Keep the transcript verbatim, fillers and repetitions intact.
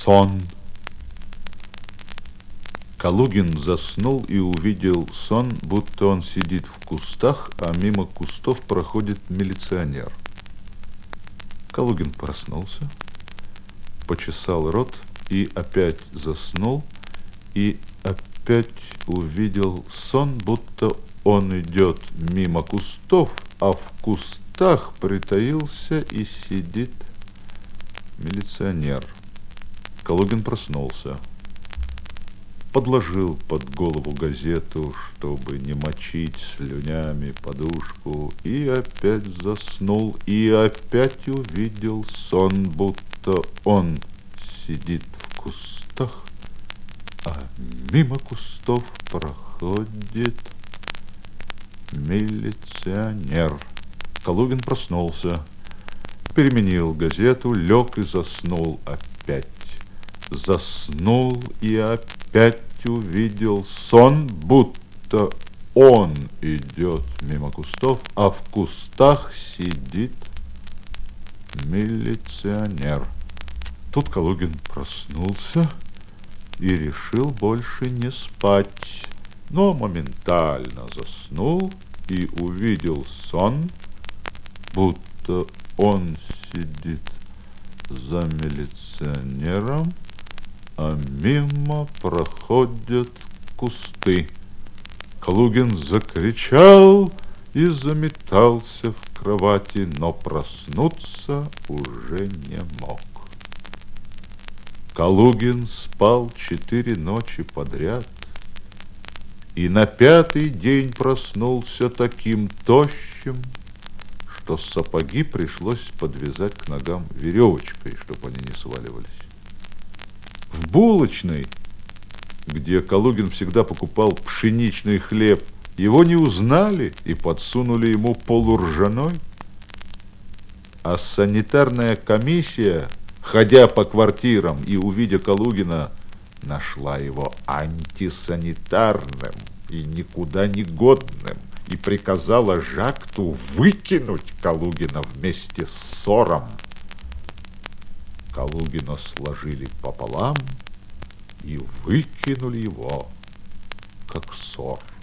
Сон. Калугин заснул и увидел сон, будто он сидит в кустах, а мимо кустов проходит милиционер. Калугин проснулся, почесал рот и опять заснул, и опять увидел сон, будто он идет мимо кустов, а в кустах притаился и сидит милиционер. Калугин проснулся, подложил под голову газету, чтобы не мочить слюнями подушку, и опять заснул, и опять увидел сон, будто он сидит в кустах, а мимо кустов проходит милиционер. Калугин проснулся, переменил газету, лег и заснул опять. Заснул и опять увидел сон, будто он идет мимо кустов, а в кустах сидит милиционер. Тут Калугин проснулся и решил больше не спать, но моментально заснул и увидел сон, будто он сидит за милиционером, а мимо проходят кусты. Калугин закричал и заметался в кровати, но проснуться уже не мог. Калугин спал четыре ночи подряд, и на пятый день проснулся таким тощим, что сапоги пришлось подвязать к ногам веревочкой, чтобы они не сваливались. В булочной, где Калугин всегда покупал пшеничный хлеб, его не узнали и подсунули ему полуржаной. А санитарная комиссия, ходя по квартирам и увидя Калугина, нашла его антисанитарным и никуда не годным и приказала Жакту выкинуть Калугина вместе с сором. Калугина сложили пополам и выкинули его, как сор.